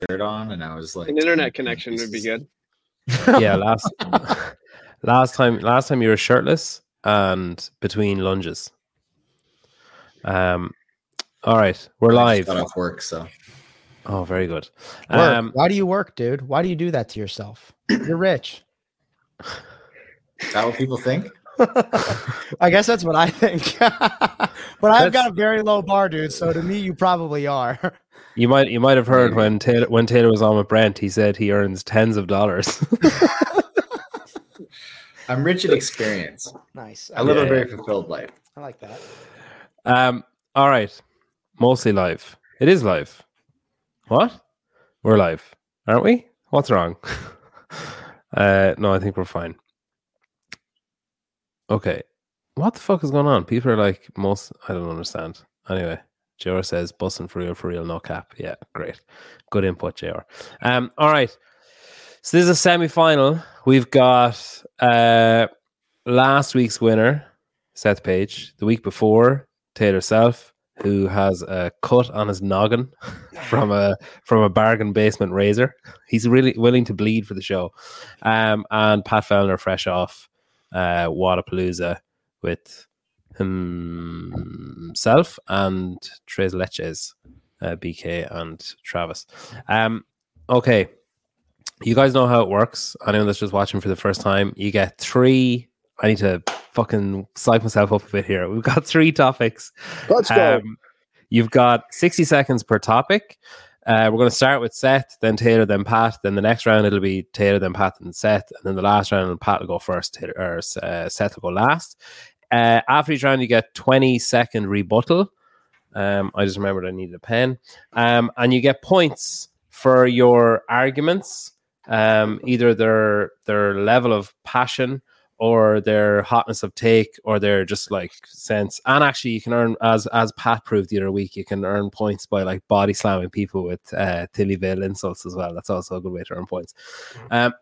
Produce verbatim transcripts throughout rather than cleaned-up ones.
shirt on, and I was like, an internet connection would be good. Yeah, last last time last time you were shirtless and between lunges. Um, all right, we're I live. just got off work, so. Oh, very good. Work. Um, Why do you work, dude? Why do you do that to yourself? You're rich. Is that what people think? I guess that's what I think. But I've got a very low bar, dude. So to me, you probably are. You might you might have heard when Taylor when Taylor was on with Brent, he said he earns tens of dollars. I'm rich in experience. Nice. I live Yeah, a very yeah. fulfilled life. I like that. Um, all right, mostly live. It is live. What? We're live, aren't we? What's wrong? uh, no, I think we're fine. Okay, what the fuck is going on? People are like, most. I don't understand. Anyway. J R says, bussing for real, for real, no cap. Yeah, great. Good input, J R. Um, all right. So this is a semi-final. We've got uh, last week's winner, Seth Page. The week before, Taylor Self, who has a cut on his noggin from a from a bargain basement razor. He's really willing to bleed for the show. Um, and Pat Fellner, fresh off uh, Wodapalooza with himself and Tres Leches, uh, B K and Travis. Um, okay, you guys know how it works. Anyone that's just watching for the first time, you get three. I need to fucking psych myself up a bit here. We've got three topics. Let's go. Um, you've got sixty seconds per topic. Uh, we're going to start with Seth, then Taylor, then Pat. Then the next round it'll be Taylor, then Pat, then Seth, and then the last round Pat will go first. Taylor, or uh, Seth will go last. Uh, after each round, you get twenty second rebuttal. Um, I just remembered I needed a pen. Um, and you get points for your arguments, um, either their their level of passion or their hotness of take or their just like sense. And actually, you can earn, as as Pat proved the other week, you can earn points by like body slamming people with uh, Tillyville insults as well. That's also a good way to earn points. Um,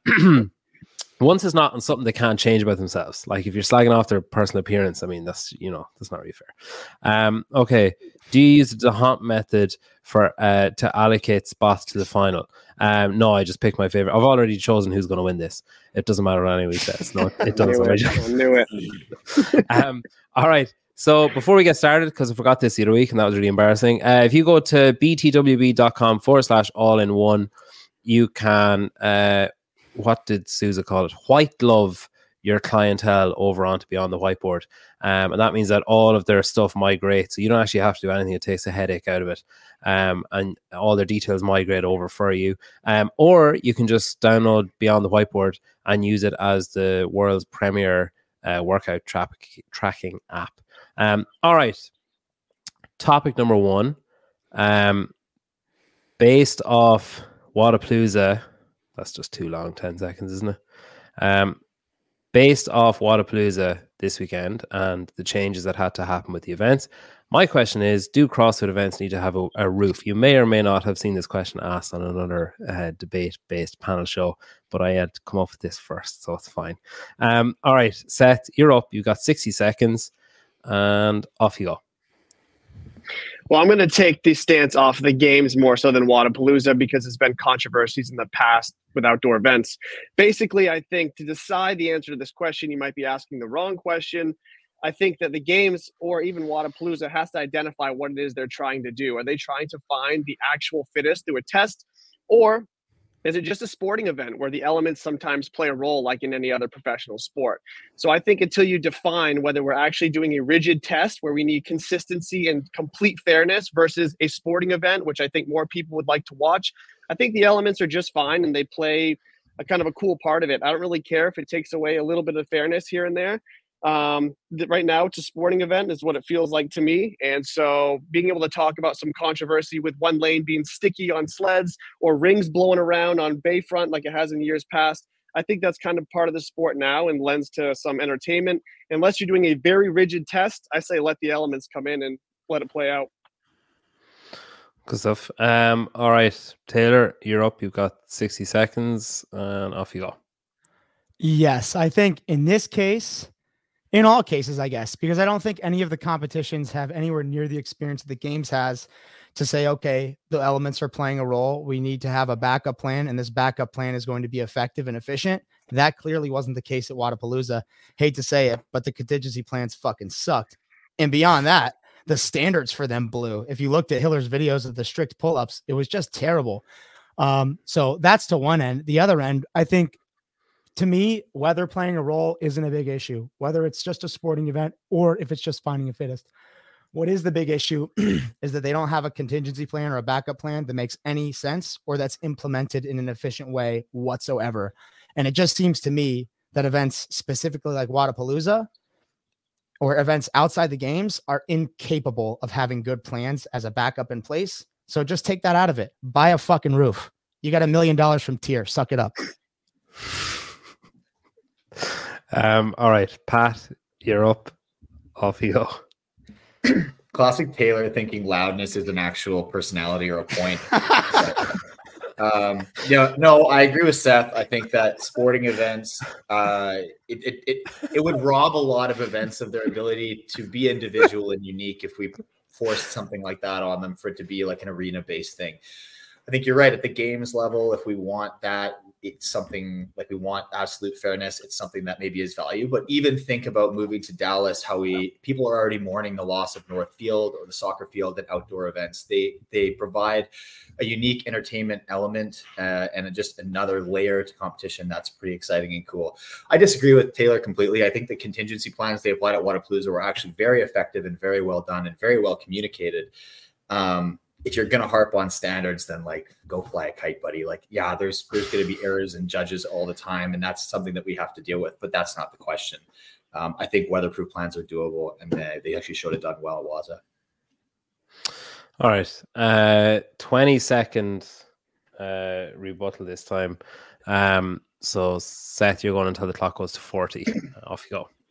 Once it's not on something they can't change about themselves. Like if you're slagging off their personal appearance, I mean, that's, you know, that's not really fair. Um, okay. Do you use the Hunt method for uh, to allocate spots to the final? Um, no, I just picked my favorite. I've already chosen who's going to win this. It doesn't matter what anybody says. No, it doesn't. I knew it. I knew it. um, all right. So before we get started, because I forgot this the other week and that was really embarrassing. Uh, if you go to btwb.com forward slash all in one, you can... Uh, what did Sousa call it? White glove your clientele over onto Beyond the Whiteboard. Um, and that means that all of their stuff migrates. So you don't actually have to do anything. It takes a headache out of it. Um, and all their details migrate over for you. Um, or you can just download Beyond the Whiteboard and use it as the world's premier uh, workout tra- tracking app. Um, all right. Topic number one. Um, based off Wodapalooza. That's just too long, ten seconds, isn't it? Um, based off Wodapalooza this weekend and the changes that had to happen with the events, my question is, do CrossFit events need to have a, a roof? You may or may not have seen this question asked on another uh, debate-based panel show, but I had to come up with this first, so it's fine. Um, all right, Seth, you're up. You've got sixty seconds, and off you go. Well, I'm going to take the stance off the games more so than Wodapalooza because there's been controversies in the past with outdoor events. Basically, I think to decide the answer to this question, you might be asking the wrong question. I think that the games or even Wodapalooza has to identify what it is they're trying to do. Are they trying to find the actual fittest through a test, or is it just a sporting event where the elements sometimes play a role like in any other professional sport? So I think until you define whether we're actually doing a rigid test where we need consistency and complete fairness versus a sporting event, which I think more people would like to watch, I think the elements are just fine and they play a kind of a cool part of it. I don't really care if it takes away a little bit of fairness here and there. Um, th- right now, it's a sporting event is what it feels like to me. And so being able to talk about some controversy with one lane being sticky on sleds or rings blowing around on Bayfront like it has in years past, I think that's kind of part of the sport now and lends to some entertainment. Unless you're doing a very rigid test, I say let the elements come in and let it play out. Good stuff. Um, all right, Taylor, you're up. You've got sixty seconds and off you go. Yes, I think in this case, in all cases, I guess, because I don't think any of the competitions have anywhere near the experience that the games has to say, okay, the elements are playing a role. We need to have a backup plan, and this backup plan is going to be effective and efficient. That clearly wasn't the case at Wodapalooza. Hate to say it, but the contingency plans fucking sucked. And beyond that, the standards for them blew. If you looked at Hiller's videos of the strict pull-ups, it was just terrible. Um, so that's to one end. The other end, I think, to me, weather playing a role isn't a big issue, whether it's just a sporting event or if it's just finding a fittest. What is the big issue is that they don't have a contingency plan or a backup plan that makes any sense or that's implemented in an efficient way whatsoever. And it just seems to me that events specifically like Wodapalooza or events outside the games are incapable of having good plans as a backup in place. So just take that out of it. Buy a fucking roof. You got a million dollars from Tier. Suck it up. Um, all right, Pat, you're up. Off you go. Classic Taylor thinking loudness is an actual personality or a point. um, yeah, no, I agree with Seth. I think that sporting events, uh, it, it it it would rob a lot of events of their ability to be individual and unique if we forced something like that on them for it to be like an arena-based thing. I think you're right. At the games level, if we want that, it's something like we want absolute fairness. It's something that maybe is value. But even think about moving to Dallas, how we people are already mourning the loss of North Field or the soccer field and outdoor events. They they provide a unique entertainment element uh, and just another layer to competition that's pretty exciting and cool. I disagree with Taylor completely. I think the contingency plans they applied at Wodapalooza were actually very effective and very well done and very well communicated. Um, if you're going to harp on standards, then like go fly a kite, buddy. Like, yeah, there's, there's going to be errors and judges all the time. And that's something that we have to deal with, but that's not the question. Um, I think weatherproof plans are doable and they, they actually showed it done well at Waza. All right. Uh, twenty second uh, rebuttal this time. Um, so Seth, you're going until the clock goes to forty. Off you go.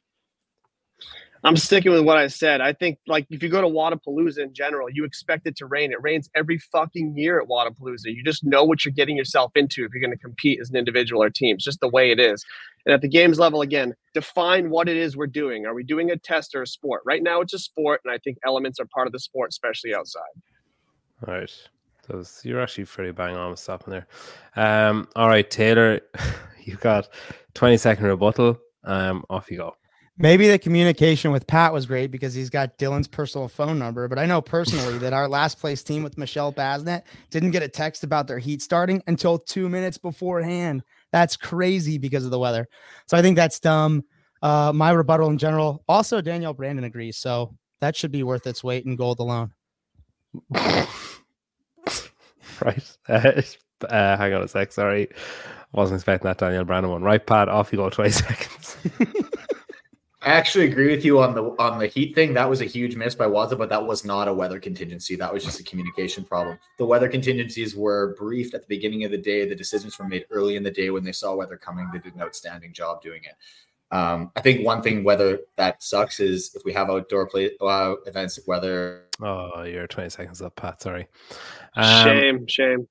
I'm sticking with what I said. I think, like, if you go to Wodapalooza in general, you expect it to rain. It rains every fucking year at Wodapalooza. You just know what you're getting yourself into if you're going to compete as an individual or team. It's just the way it is. And at the games level, again, define what it is we're doing. Are we doing a test or a sport? Right now, it's a sport, and I think elements are part of the sport, especially outside. All right. So you're actually pretty bang on with stopping there. Um, all right, Taylor, you got twenty second rebuttal. Um, off you go. Maybe the communication with Pat was great because he's got Dylan's personal phone number. But I know personally that our last place team with Michelle Basnet didn't get a text about their heat starting until two minutes beforehand. That's crazy because of the weather. So I think that's dumb. Uh, my rebuttal in general. Also, Danielle Brandon agrees. So that should be worth its weight in gold alone. Right. Uh, uh, hang on a sec. Sorry. Wasn't expecting that Danielle Brandon one. Right, Pat, off you go. twenty seconds. I actually agree with you on the on the heat thing. That was a huge miss by Waza, but that was not a weather contingency. That was just a communication problem. The weather contingencies were briefed at the beginning of the day. The decisions were made early in the day when they saw weather coming. They did an outstanding job doing it. Um, I think one thing weather that sucks is if we have outdoor play uh, events, weather. Oh, you're twenty seconds up, Pat. Sorry. Um, shame, shame.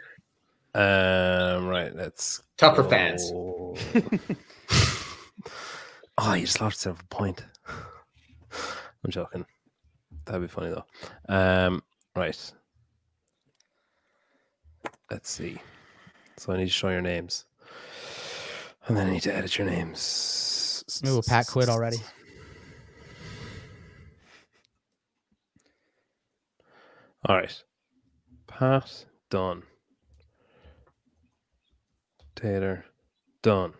Um, right. Let's tough for go. fans. Oh, you just lost yourself a point. I'm joking. That'd be funny though. Um, right. Let's see. So I need to show your names. And then I need to edit your names. Ooh, Pat quit already. All right. Pat, done. Taylor, done.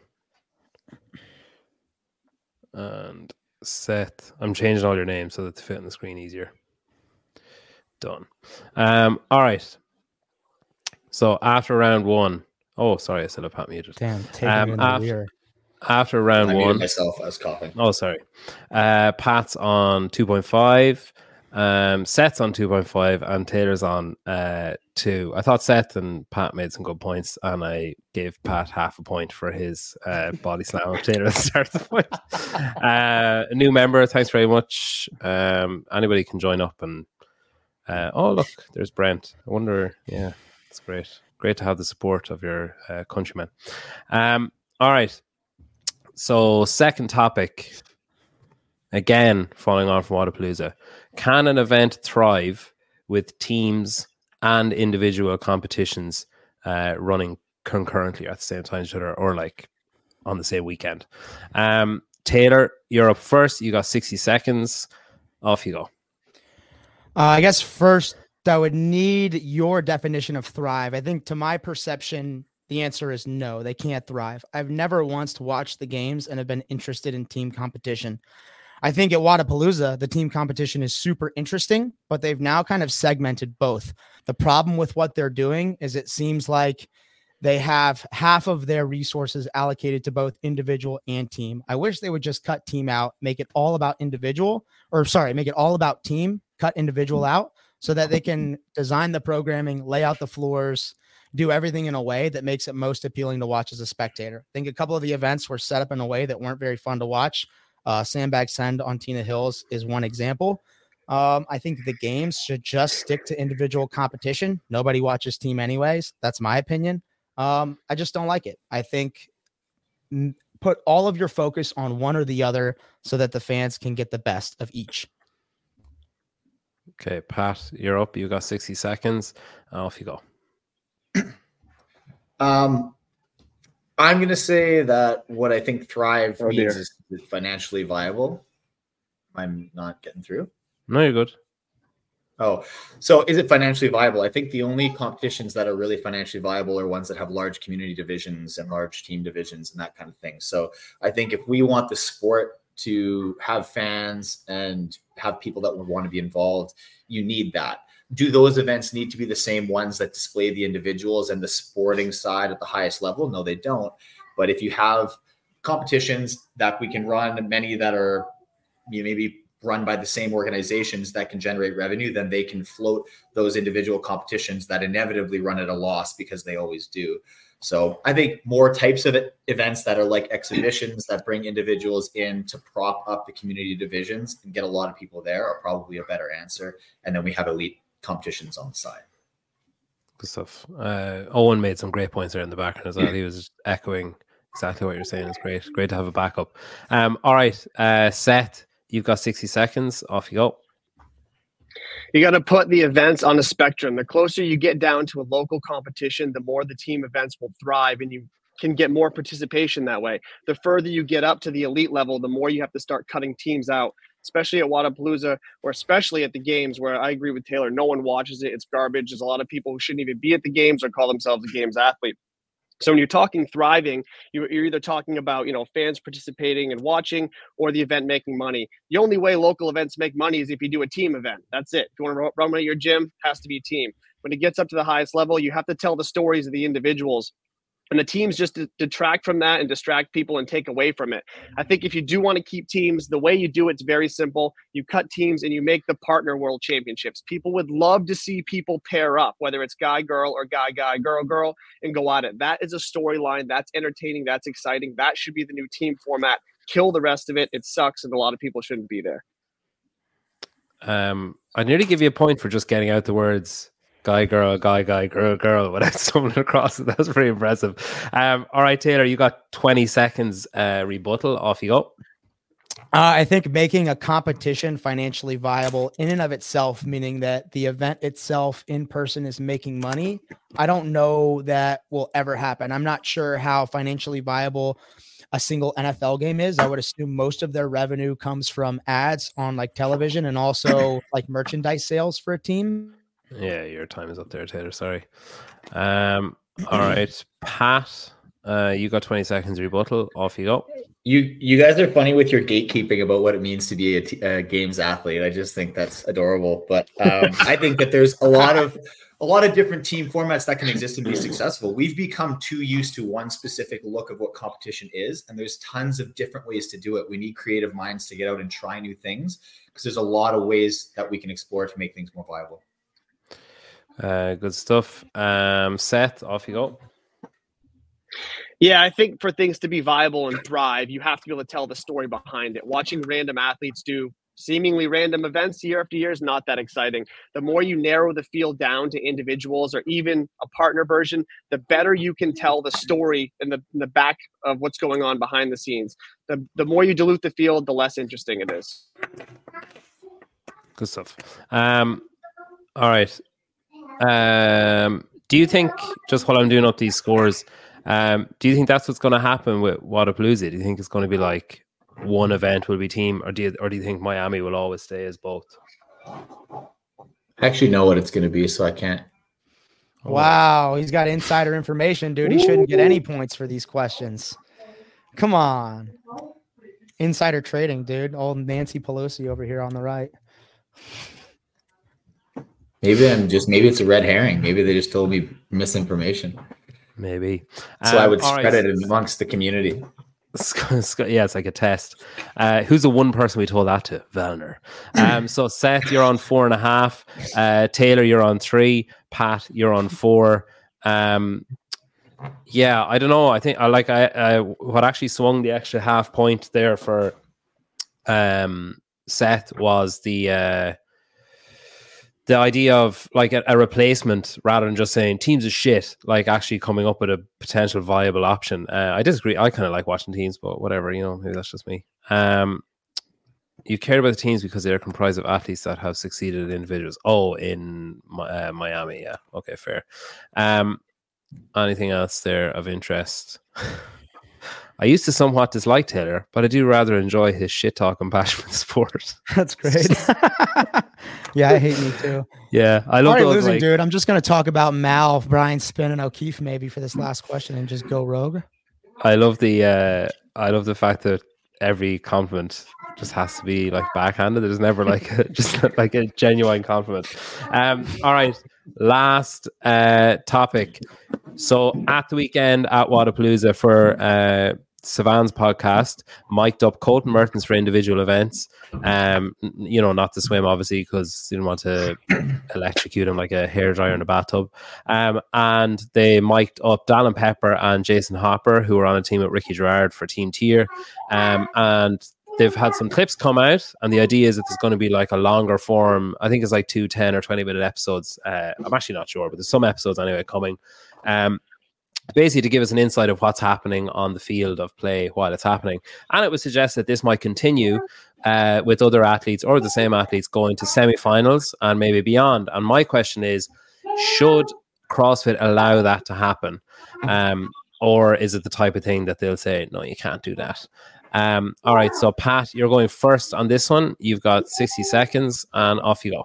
And Seth, I'm changing all your names so that they fit on the screen easier. Done. Um, all right. So after round one, oh, sorry, I still have Pat muted. Damn, taking um, it in the after, rear. after round I one, myself, I was coughing. Oh, sorry. Uh, Pat's on two point five. Um, Seth's on two point five and Taylor's on uh, two. I thought Seth and Pat made some good points, and I gave Pat half a point for his uh, body slam of Taylor at the start of the point. Uh, a new member, thanks very much. Um, anybody can join up and uh, oh, look, there's Brent. I wonder, yeah, it's great. Great to have the support of your uh, countrymen. Um, all right. So, second topic. Again, following on from Wodapalooza. Can an event thrive with teams and individual competitions uh, running concurrently at the same time, or, or like on the same weekend. Um, Taylor, you're up first. You got sixty seconds. Off you go. Uh, I guess first, I would need your definition of thrive. I think to my perception, the answer is no, they can't thrive. I've never once watched the games and have been interested in team competition. I think at Wodapalooza, the team competition is super interesting, but they've now kind of segmented both. The problem with what they're doing is it seems like they have half of their resources allocated to both individual and team. I wish they would just cut team out, make it all about individual, or sorry, make it all about team, cut individual out so that they can design the programming, lay out the floors, do everything in a way that makes it most appealing to watch as a spectator. I think a couple of the events were set up in a way that weren't very fun to watch. Uh, Sandbag Send on Tina Hills is one example. Um, I think the games should just stick to individual competition. Nobody watches team anyways. That's my opinion. Um, I just don't like it. I think m- put all of your focus on one or the other so that the fans can get the best of each. Okay, Pat, you're up. You got sixty seconds. Off you go. Um, I'm going to say that what I think thrive Oh, means dear. is financially viable. I'm not getting through. No, you're good. Oh, so is it financially viable? I think the only competitions that are really financially viable are ones that have large community divisions and large team divisions and that kind of thing. So I think if we want the sport to have fans and have people that would want to be involved, you need that. Do those events need to be the same ones that display the individuals and the sporting side at the highest level? No, they don't. But if you have competitions that we can run, many that are you know, maybe run by the same organizations that can generate revenue, then they can float those individual competitions that inevitably run at a loss because they always do. So I think more types of events that are like exhibitions that bring individuals in to prop up the community divisions and get a lot of people there are probably a better answer. And then we have elite competitions on the side. Good stuff. Uh, Owen made some great points there in the background as well. He was echoing exactly what you're saying. It's great. Great to have a backup. Um, all right, uh, Seth, you've got sixty seconds. Off you go. You got to put the events on a spectrum. The closer you get down to a local competition, the more the team events will thrive and you can get more participation that way. The further you get up to the elite level, the more you have to start cutting teams out, especially at Wodapalooza or especially at the games where I agree with Taylor. No one watches it. It's garbage. There's a lot of people who shouldn't even be at the games or call themselves a games athlete. So when you're talking thriving, you're either talking about, you know, fans participating and watching or the event making money. The only way local events make money is if you do a team event. That's it. If you want to run one at your gym, it has to be a team. When it gets up to the highest level, you have to tell the stories of the individuals. And the teams just detract from that and distract people and take away from it. I think if you do want to keep teams, the way you do it's very simple. You cut teams and you make the partner world championships. People would love to see people pair up, whether it's guy, girl, or guy, guy, girl, girl, and go at it. That is a storyline. That's entertaining. That's exciting. That should be the new team format. Kill the rest of it. It sucks, and a lot of people shouldn't be there. Um, I'd nearly give you a point for just getting out the words guy, girl, guy, guy, girl, girl, without stumbling across it. That was pretty impressive. Um, all right, Taylor, you got twenty seconds uh, rebuttal. Off you go. Uh, I think making a competition financially viable in and of itself, meaning that the event itself in person is making money, I don't know that will ever happen. I'm not sure how financially viable a single N F L game is. I would assume most of their revenue comes from ads on like television and also like merchandise sales for a team. Yeah, your time is up there, Taylor. Sorry. Um, all right, Pat, uh, you got twenty seconds rebuttal. Off you go. You you guys are funny with your gatekeeping about what it means to be a, t- a games athlete. I just think that's adorable. But um, I think that there's a lot of a lot of different team formats that can exist and be successful. We've become too used to one specific look of what competition is, and there's tons of different ways to do it. We need creative minds to get out and try new things because there's a lot of ways that we can explore to make things more viable. Uh, good stuff. Um, Seth, off you go. Yeah, I think for things to be viable and thrive, you have to be able to tell the story behind it. Watching random athletes do seemingly random events year after year is not that exciting. The more you narrow the field down to individuals or even a partner version, the better you can tell the story in the, in the back of what's going on behind the scenes. The, the more you dilute the field, the less interesting it is. Good stuff. Um, All right. Um, do you think, just while I'm doing up these scores, um, do you think that's what's going to happen with Wodapalooza? Do you think it's going to be like one event will be team, or do you, or do you think Miami will always stay as both? I actually know what it's going to be, so I can't. Wow, he's got insider information, dude. He shouldn't get any points for these questions. Come on. Insider trading, dude. Old Nancy Pelosi over here on the right. Maybe I'm just maybe it's a red herring. Maybe they just told me misinformation. Maybe. So um, I would all spread right. it amongst the community. Yeah, it's like a test. Uh, who's the one person we told that to? Velner. Um, so Seth, you're on four and a half. Uh, Taylor, you're on three. Pat, you're on four. Um, yeah, I don't know. I think I like I, I what actually swung the extra half point there for um, Seth was the uh, the idea of like a, a replacement rather than just saying teams is shit, like actually coming up with a potential viable option. Uh, I disagree. I kind of like watching teams, but whatever, you know, maybe that's just me. Um, you care about the teams because they're comprised of athletes that have succeeded in individuals. Oh, in uh, Miami. Yeah. Okay, fair. Um, anything else there of interest? I used to somewhat dislike Taylor, but I do rather enjoy his shit talk and passion for the sport. That's great. Yeah, I hate me too. Yeah, I love Already those, losing, like, dude. I'm just gonna talk about Mal, Brian Spin, and O'Keefe maybe for this last question and just go rogue. I love the uh, I love the fact that every compliment just has to be like backhanded. There's never like a, just like a genuine compliment. Um, all right, last uh, topic. So at the weekend at Wodapalooza for uh, Savan's podcast, mic'd up Colton Mertens for individual events. Um, you know, not to swim obviously because they didn't want to electrocute him like a hairdryer in a bathtub. Um, and they mic'd up Dallin Pepper and Jason Hopper, who were on a team with Ricky Gerard for Team Tier. Um, and they've had some clips come out, and the idea is that there's going to be like a longer form. I think it's like two ten or twenty minute episodes. Uh, I'm actually not sure, but there's some episodes anyway coming. Um, basically to give us an insight of what's happening on the field of play while it's happening. And it would suggest that this might continue uh, with other athletes or the same athletes going to semi-finals and maybe beyond. And my question is, should CrossFit allow that to happen? Um, or is it the type of thing that they'll say, no, you can't do that? Um, all right, so Pat, you're going first on this one. You've got sixty seconds and off you go.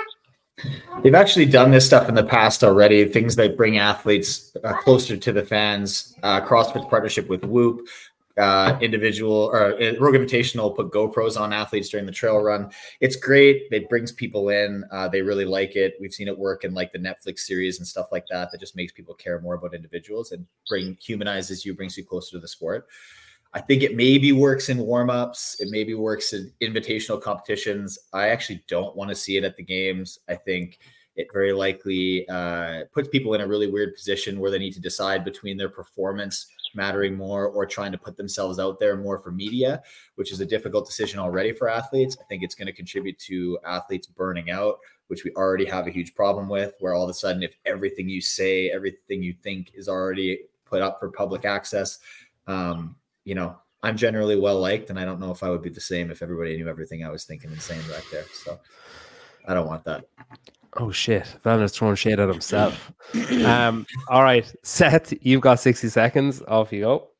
They've actually done this stuff in the past already, things that bring athletes uh, closer to the fans. Uh, CrossFit's partnership with Whoop, uh, individual or uh, Rogue Invitational put GoPros on athletes during the trail run. It's great. It brings people in. Uh, they really like it. We've seen it work in like the Netflix series and stuff like that. That just makes people care more about individuals and bring humanizes you, brings you closer to the sport. I think it maybe works in warm-ups. It maybe works in invitational competitions. I actually don't want to see it at the games. I think it very likely uh, puts people in a really weird position where they need to decide between their performance mattering more or trying to put themselves out there more for media, which is a difficult decision already for athletes. I think it's going to contribute to athletes burning out, which we already have a huge problem with, where all of a sudden, if everything you say, everything you think is already put up for public access, um, you know, I'm generally well liked, and I don't know if I would be the same if everybody knew everything I was thinking and saying back there. So I don't want that. Oh shit, Vander's throwing shade at himself. um, all right, Seth, you've got sixty seconds. Off you go.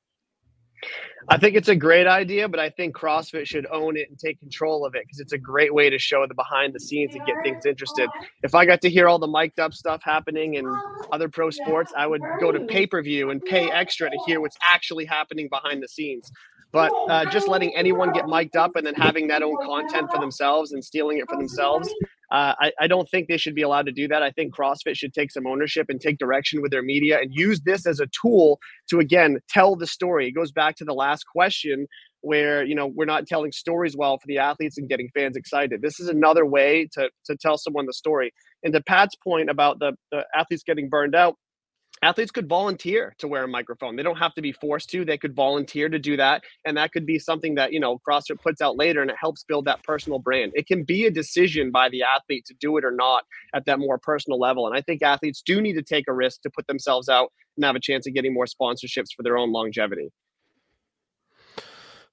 I think it's a great idea, but I think CrossFit should own it and take control of it because it's a great way to show the behind the scenes and get things interested. If I got to hear all the mic'd up stuff happening in other pro sports, I would go to pay-per-view and pay extra to hear what's actually happening behind the scenes. But uh, just letting anyone get mic'd up and then having that own content for themselves and stealing it for themselves, uh, I, I don't think they should be allowed to do that. I think CrossFit should take some ownership and take direction with their media and use this as a tool to, again, tell the story. It goes back to the last question where, you know, we're not telling stories well for the athletes and getting fans excited. This is another way to, to tell someone the story. And to Pat's point about the, the athletes getting burned out, athletes could volunteer to wear a microphone. They don't have to be forced to. They could volunteer to do that. And that could be something that, you know, CrossFit puts out later and it helps build that personal brand. It can be a decision by the athlete to do it or not at that more personal level. And I think athletes do need to take a risk to put themselves out and have a chance of getting more sponsorships for their own longevity.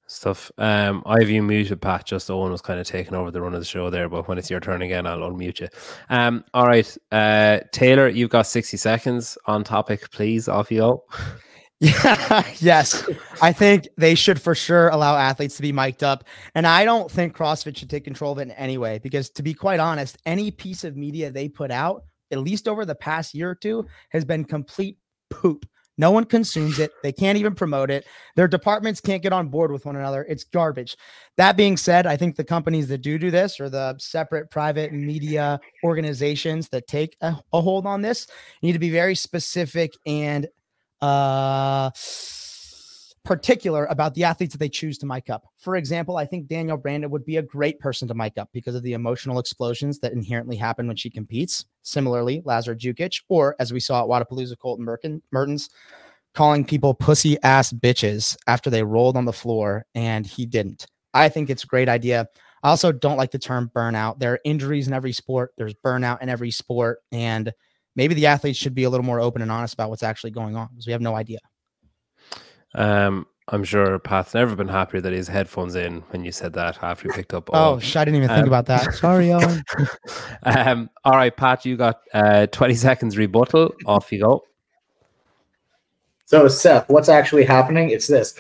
Stuff. Um, I have you muted, Pat. Just Owen was kind of taking over the run of the show there, but when it's your turn again, I'll unmute you. Um, all right, uh, Taylor, you've got sixty seconds on topic, please. Off you go. Yeah, yes. I think they should for sure allow athletes to be mic'd up. And I don't think CrossFit should take control of it in any way, because to be quite honest, any piece of media they put out, at least over the past year or two, has been complete poop. No one consumes it. They can't even promote it. Their departments can't get on board with one another. It's garbage. That being said, I think the companies that do do this, or the separate private media organizations that take a, a hold on this, need to be very specific and uh, particular about the athletes that they choose to mic up. For example, I think Danielle Brandon would be a great person to mic up because of the emotional explosions that inherently happen when she competes. Similarly, Lazar Jukic, or as we saw at Wodapalooza, Colton Merkin, Mertens, calling people pussy ass bitches after they rolled on the floor, and he didn't. I think it's a great idea. I also don't like the term burnout. There are injuries in every sport. There's burnout in every sport. And maybe the athletes should be a little more open and honest about what's actually going on, because we have no idea. Um, I'm sure Pat's never been happier that his headphones in when you said that after you picked up. Oh, sh- I didn't even um, think about that. Sorry, Owen. um, all right, Pat, you got uh, twenty seconds rebuttal. Off you go. So, Seth, what's actually happening? It's this.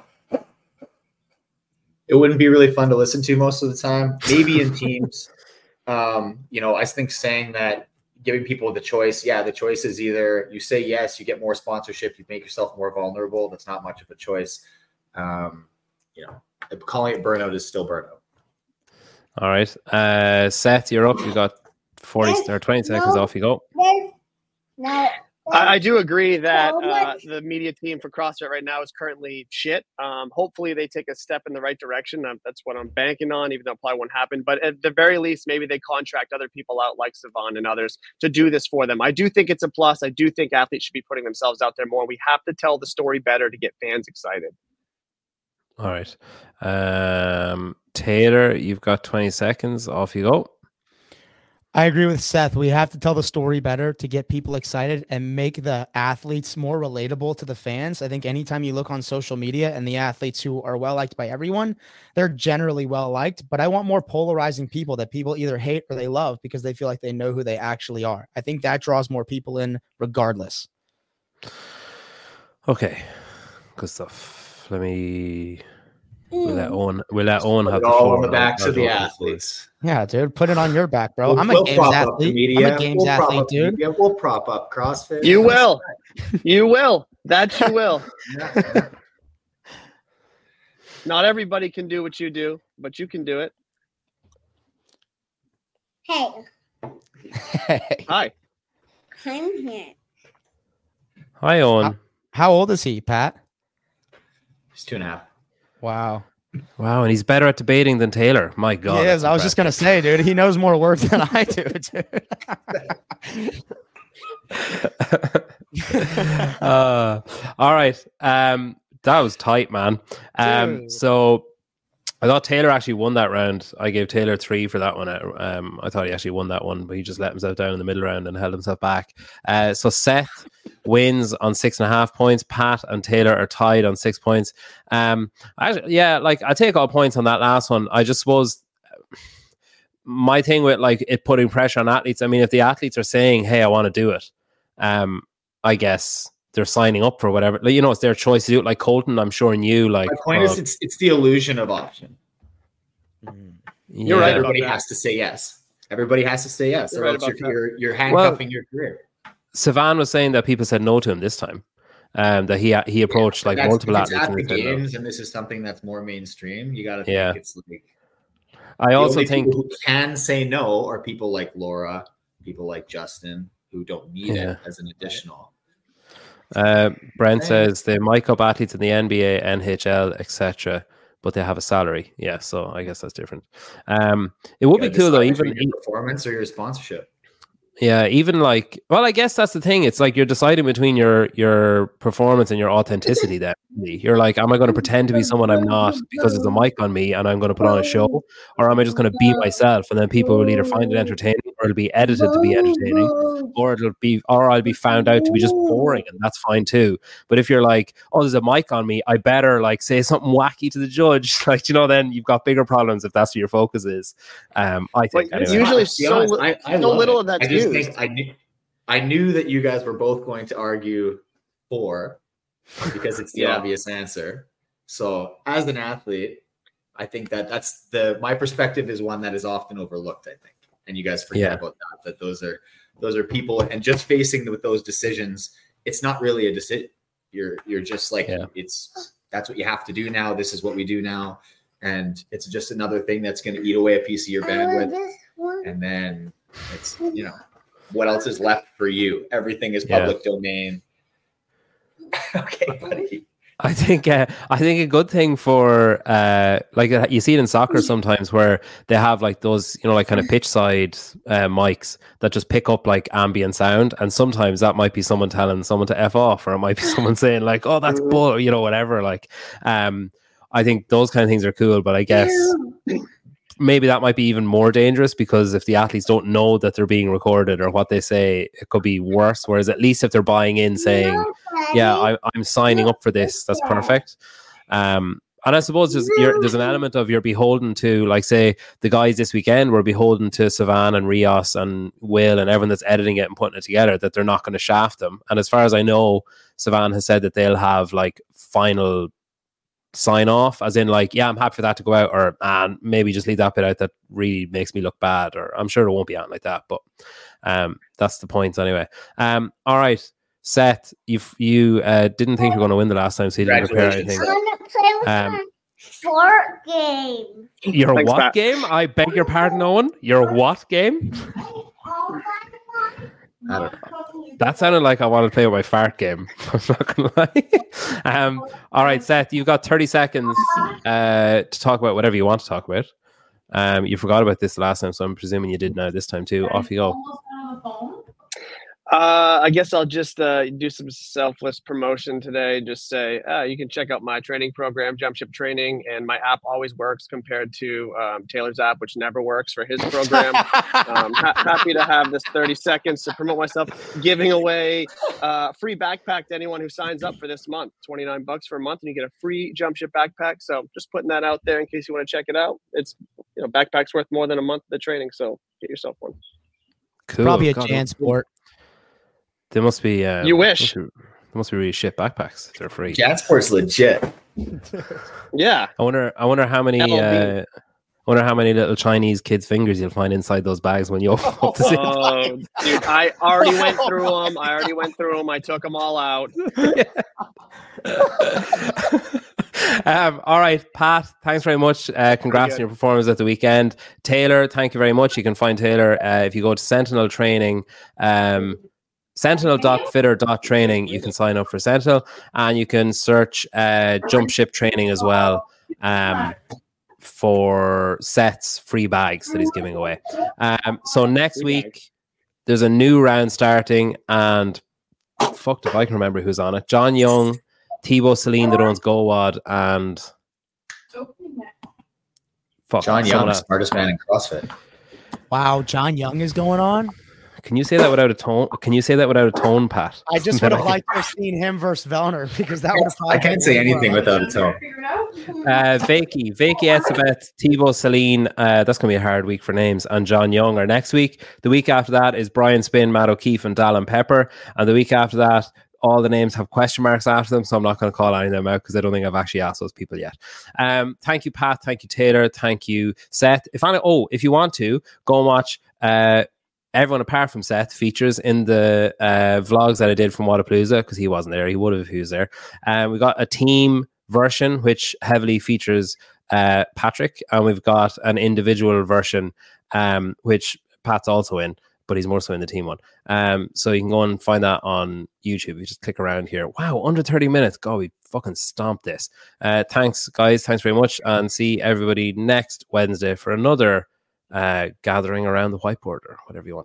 It wouldn't be really fun to listen to most of the time. Maybe in teams. um, you know, I think saying that, giving people the choice. Yeah, the choice is either you say yes, you get more sponsorship, you make yourself more vulnerable. That's not much of a choice. Um, you know, calling it burnout is still burnout. All right. Uh, Seth, you're up. You got forty or twenty seconds. Off you go. No. I, I do agree that uh, the media team for CrossFit right now is currently shit. Um, hopefully they take a step in the right direction. Um, that's what I'm banking on, even though it probably won't happen. But at the very least, maybe they contract other people out like Savan and others to do this for them. I do think it's a plus. I do think athletes should be putting themselves out there more. We have to tell the story better to get fans excited. All right. Um, Taylor, you've got twenty seconds. Off you go. I agree with Seth. We have to tell the story better to get people excited and make the athletes more relatable to the fans. I think anytime you look on social media and the athletes who are well liked by everyone, they're generally well liked. But I want more polarizing people that people either hate or they love because they feel like they know who they actually are. I think that draws more people in regardless. Okay. Good stuff. Let me... We'll let Owen, we'll let Owen have the all floor on the backs of the athletes. Yeah, dude, put it on your back, bro. We'll, I'm a we'll games athlete. I'm a games we'll athlete, dude. Media. We'll prop up CrossFit. You will. You will. That you will. Not everybody can do what you do, but you can do it. Hey. Hey. Hi. I'm here. Hi, Owen. How, how old is he, Pat? He's two and a half. Wow. Wow, and he's better at debating than Taylor. My God. He is. I was just going to say, dude, he knows more words than I do, dude. uh, all right. Um, that was tight, man. Um, Dude. so I thought Taylor actually won that round. I gave Taylor three for that one. Um, I thought he actually won that one, but he just let himself down in the middle round and held himself back. Uh, so Seth wins on six and a half points. Pat and Taylor are tied on six points. Um, I, yeah, like I take all points on that last one. I just suppose my thing with like it putting pressure on athletes. I mean, if the athletes are saying, "Hey, I want to do it," um, I guess they're signing up for whatever. Like, you know, it's their choice to do it. Like Colton, I'm sure knew. Like, my point uh, is, it's it's the illusion of option. You're yeah. right. Everybody has to say yes. Everybody has to say yes. You're or right else you're, about you're you're handcuffing well, your career. Savan was saying that people said no to him this time. Um, that he he approached yeah, like multiple if it's athletes. At the and games, no. and this is something that's more mainstream. You got to think yeah. it's like. I also think people who can say no are people like Laura, people like Justin, who don't need yeah. it as an additional. Uh, Brent says they mic up athletes in the N B A, N H L, et cetera, but they have a salary. Yeah, so I guess that's different. Um, it would yeah, be cool though, even your performance or your sponsorship. Yeah, even like, well, I guess that's the thing. It's like you're deciding between your your performance and your authenticity. Then you're like, am I going to pretend to be someone I'm not because there's a mic on me and I'm going to put on a show, or am I just going to be myself? And then people will either find it entertaining or it'll be edited to be entertaining, or it'll be, or I'll be found out to be just boring, and that's fine too. But if you're like, oh, there's a mic on me, I better like say something wacky to the judge, like, you know, then you've got bigger problems if that's what your focus is. Um, I think Well, anyway. usually To be so, honest, li- I, I so love little it. of that's I just used. think I knew, I knew that you guys were both going to argue for, because it's the Yeah. obvious answer. So as an athlete, I think that that's the my perspective is one that is often overlooked, I think, and you guys forget Yeah. about that. That those are those are people, and just facing with those decisions, it's not really a decision. You're you're just like Yeah. it's that's what you have to do now. This is what we do now, and it's just another thing that's going to eat away a piece of your bandwidth. And then it's, you know, what else is left for you? Everything is Yeah. public domain. Okay, buddy. I think uh, I think a good thing for uh, like uh, you see it in soccer sometimes where they have like those, you know, like kind of pitch side uh, mics that just pick up like ambient sound, and sometimes that might be someone telling someone to F off, or it might be someone saying like, oh, that's bull, you know, whatever. Like, um, I think those kind of things are cool, but I guess maybe that might be even more dangerous, because if the athletes don't know that they're being recorded or what they say, it could be worse. Whereas at least if they're buying in, saying, yeah, I, I'm signing up for this, that's perfect. Um, and I suppose there's, you're, there's an element of you're beholden to, like, say, the guys this weekend were beholden to Savan and Rios and Will and everyone that's editing it and putting it together, that they're not going to shaft them. And as far as I know, Savan has said that they'll have like final sign off, as in like, yeah, I'm happy for that to go out, or and maybe just leave that bit out that really makes me look bad, or I'm sure it won't be out like that, but um that's the point anyway. Um all right, Seth, you you uh didn't think you were going to win the last time, so you didn't prepare anything. I want to play with Um, my fort game. Your Thanks, what Pat. game? I beg your pardon, Owen. Your what game? I don't know. That sounded like I wanted to play with my fart game. I'm not gonna lie. um, all right, Seth, you've got thirty seconds uh, to talk about whatever you want to talk about. Um, you forgot about this last time, so I'm presuming you did now this time too. Off you go. Uh, I guess I'll just uh, do some selfless promotion today. Just say uh, you can check out my training program, Jump Ship Training, and my app always works compared to um, Taylor's app, which never works for his program. um, ha- happy to have this thirty seconds to promote myself, giving away uh, free backpack to anyone who signs up for this month. twenty-nine bucks for a month, and you get a free Jump Ship backpack. So just putting that out there in case you want to check it out. It's, you know, backpack's worth more than a month of the training, so get yourself one. Cool. Probably a God, Jan sport. They must be. Um, You wish. Must be, they must be really shit backpacks. They're free. Jansport's legit. Yeah. I wonder. I wonder how many. L L B. Uh, I wonder how many little Chinese kids' fingers you'll find inside those bags when you open up the zip. Oh, dude, I already went through them. I already went through them. I took them all out. um, all right, Pat, thanks very much. Uh, congrats on your performance at the weekend. Taylor, thank you very much. You can find Taylor uh, if you go to Sentinel Training, um, sentinel dot fitter dot training. You can sign up for Sentinel, and you can search uh, Jump Ship Training as well um, for Seth's free bags that he's giving away. Um, so next week, there's a new round starting, and fucked if I can remember who's on it. John Young, Thibaut Celine that owns GoWad, and fuck, John someone Young, else. smartest man in CrossFit. Wow, John Young is going on. Can you say that without a tone? Can you say that without a tone, Pat? I just Then would have I liked to have seen him versus Vellner, because that would have. I can't say anything without a tone. Uh, Vaki, Vaki Etzebeth, Thibaut Celine. Uh, that's going to be a hard week for names. And John Young are next week. The week after that is Brian Spin, Matt O'Keefe, and Dallin Pepper. And the week after that, all the names have question marks after them, so I'm not going to call any of them out because I don't think I've actually asked those people yet. Um, thank you, Pat. Thank you, Taylor. Thank you, Seth. If I oh, if you want to go and watch. Uh, Everyone apart from Seth features in the uh, vlogs that I did from Wadapalooza, because he wasn't there. He would have if he was there. Um, we got a team version which heavily features uh, Patrick, and we've got an individual version um, which Pat's also in, but he's more so in the team one. Um, so you can go and find that on YouTube. You just click around here. Wow, under thirty minutes. God, we fucking stomped this. Uh, thanks, guys. Thanks very much, and see everybody next Wednesday for another uh gathering around the whiteboard or whatever you want.